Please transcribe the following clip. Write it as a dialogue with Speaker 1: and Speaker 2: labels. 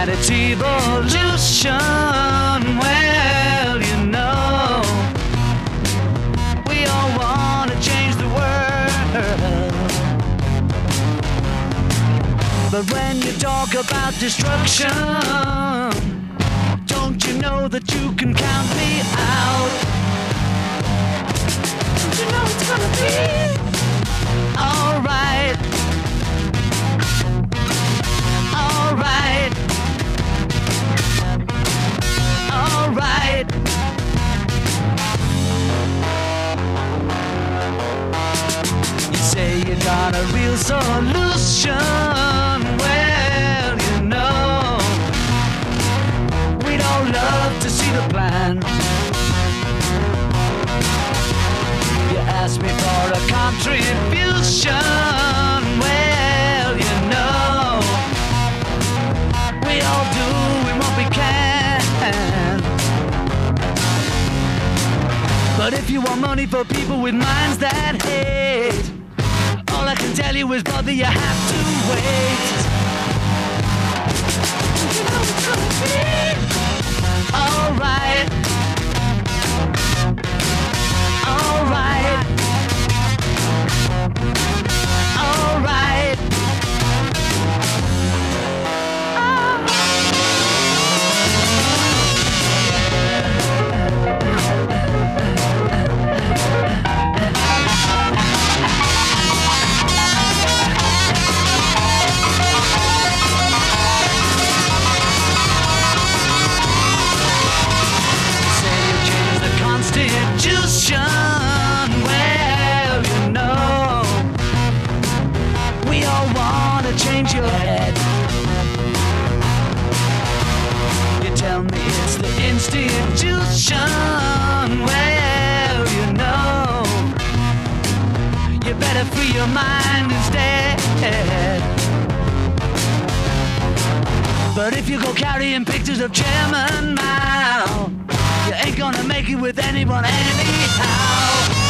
Speaker 1: that it's evolution. Well, you know, we all want to change the world. But when you talk about destruction, don't you know that you can count me out? Don't you know it's gonna be alright? Alright. Alright. You say you got a real solution. Well, you know, we'd all love to see the plan. You asked me for a contribution. Well, you know, we all doing what we can. But if you want money for people with minds that hate, all I can tell you is, brother, you have to wait. You know it's gonna be alright. Alright. Alright. Constitution, well, you know, we all want to change your head. You tell me it's the institution, well, you know, you better free your mind instead. But if you go carrying pictures of Chairman Mao, you ain't gonna make it with anyone anyhow.